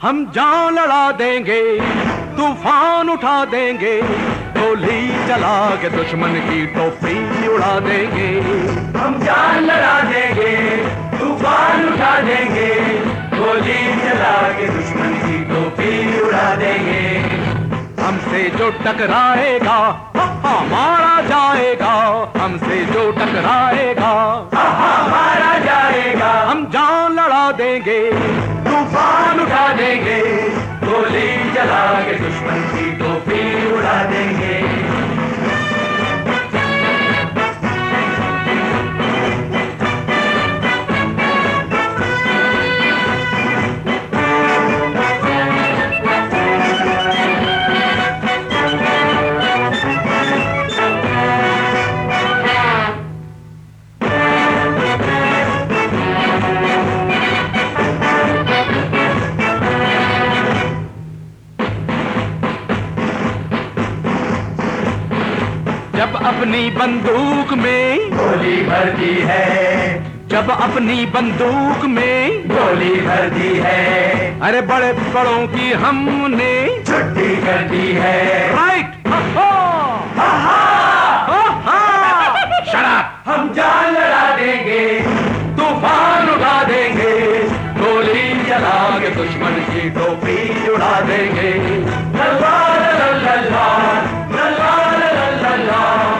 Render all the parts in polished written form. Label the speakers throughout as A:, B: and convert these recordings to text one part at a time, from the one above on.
A: हम जान लड़ा देंगे, तूफान उठा देंगे, गोली चला के दुश्मन की टोपी उड़ा देंगे।
B: हम जान लड़ा देंगे, तूफान उठा देंगे, गोली चला के दुश्मन की टोपी उड़ा देंगे।
A: हमसे जो टकराएगा मारा जाएगा, हमसे जो टकराएगा
B: मारा जाएगा।
A: हम जान लड़ा देंगे,
B: तूफान उठा देंगे, गोली चला के दुश्मन की टोपी उड़ा देंगे।
A: जब अपनी बंदूक में
B: गोली भर दी है,
A: जब अपनी बंदूक में
B: गोली भर दी है,
A: अरे बड़े बड़ों की हमने
B: छुट्टी कर दी है।
A: राइट, शराब।
B: हम जान लड़ा देंगे, तूफान उठा देंगे, गोली चला के दुश्मन की टोपी उड़ा देंगे। लल्ला लल्ला लल्ला लल्ला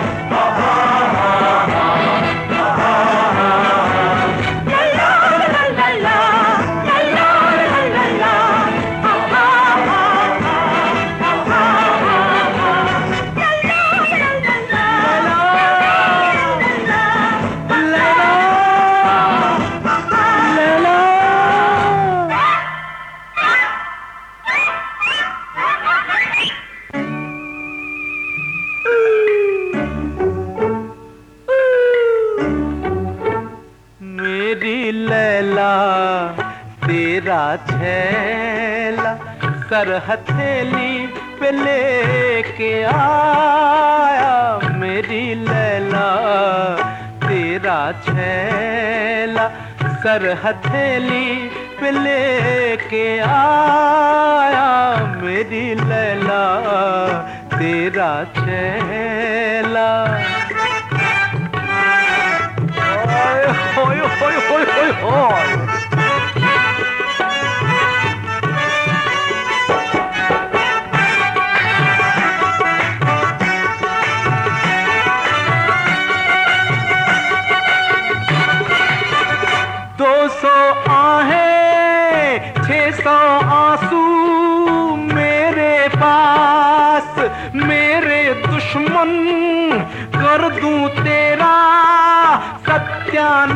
A: मेरी लैला तेरा छैला सर हथेली पे लेके आया। मेरी लैला तेरा छैला सर हथेली पे लेके आया। मेरी लैला तेरा छैला। होय होय होय होय होय। दो सौ आहें 600 आंसू मेरे पास, मेरे दुश्मन कर दूं तेरा सत्यानाश।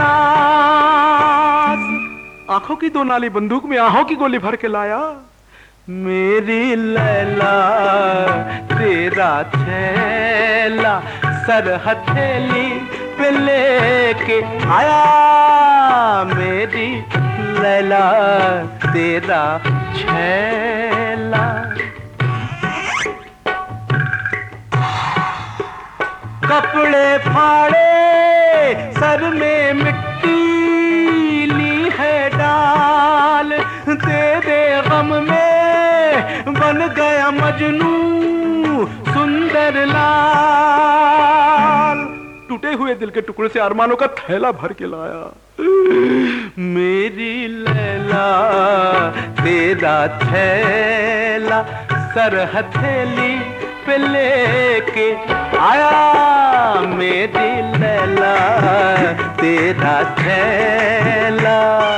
A: आंखों की दो नाली बंदूक में आहों की गोली भर के लाया। मेरी लैला तेरा छैला सर हथेली पे लेके आया। मेरी लैला तेरा छैला। कपड़े फाड़े सर में मिट्टी ली है डाल, तेरे गम में बन गया मजनू सुंदर लाल। टूटे हुए दिल के टुकड़े से अरमानों का थैला भर के लाया। मेरी लैला तेरा थैला सर हथेली पे लेके आया। मेरी लैला तेरा छैला।